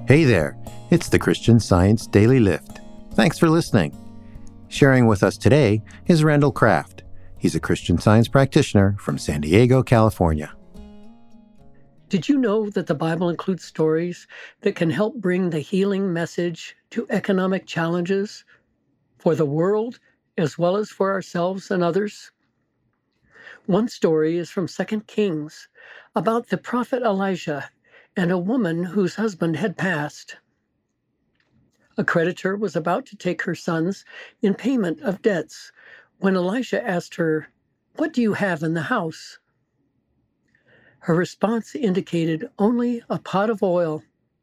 Hey there, it's the Christian Science Daily Lift. Thanks for listening. Sharing with us today is Randall Kraft. He's a Christian Science practitioner from San Diego, California. Did you know that the Bible includes stories that can help bring the healing message to economic challenges for the world as well as for ourselves and others? One story is from 2 Kings about the prophet Elijah and a woman whose husband had passed. A creditor was about to take her sons in payment of debts when Elisha asked her, "What do you have in the house?" Her response indicated only a pot of oil.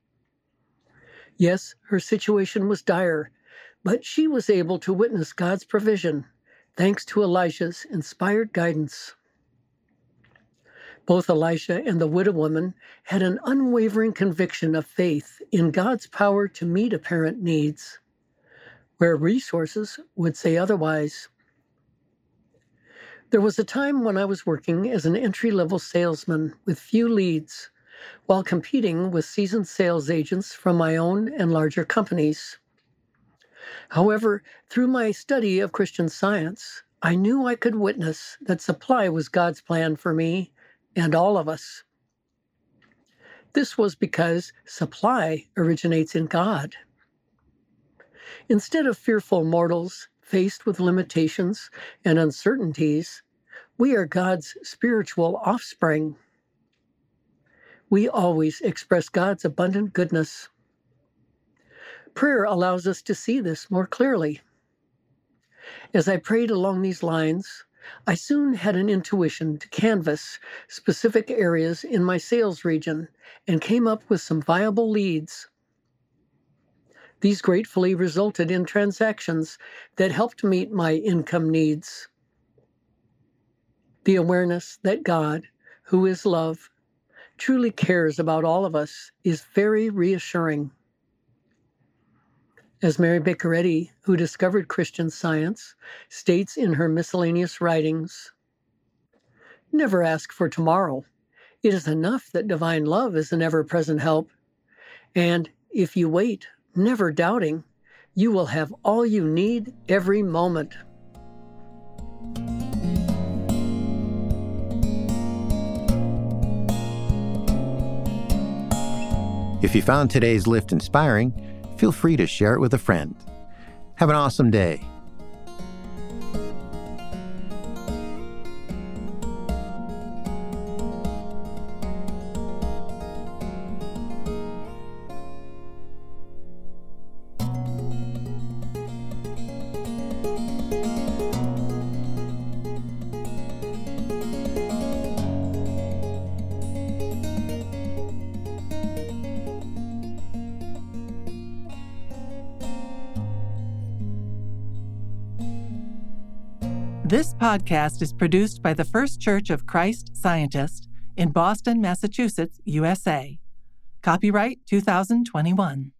Yes, her situation was dire, but she was able to witness God's provision thanks to Elijah's inspired guidance. Both Elisha and the widow woman had an unwavering conviction of faith in God's power to meet apparent needs, where resources would say otherwise. There was a time when I was working as an entry-level salesman with few leads, while competing with seasoned sales agents from my own and larger companies. However, through my study of Christian Science, I knew I could witness that supply was God's plan for me and all of us. This was because supply originates in God. Instead of fearful mortals faced with limitations and uncertainties, we are God's spiritual offspring. We always express God's abundant goodness. Prayer allows us to see this more clearly. As I prayed along these lines, I soon had an intuition to canvass specific areas in my sales region and came up with some viable leads. These gratefully resulted in transactions that helped meet my income needs. The awareness that God, who is love, truly cares about all of us is very reassuring. As Mary Baker Eddy, who discovered Christian Science, states in her miscellaneous writings, "Never ask for tomorrow. It is enough that divine love is an ever-present help. And if you wait, never doubting, you will have all you need every moment." If you found today's lift inspiring, feel free to share it with a friend. Have an awesome day. This podcast is produced by the First Church of Christ Scientist in Boston, Massachusetts, USA. Copyright 2021.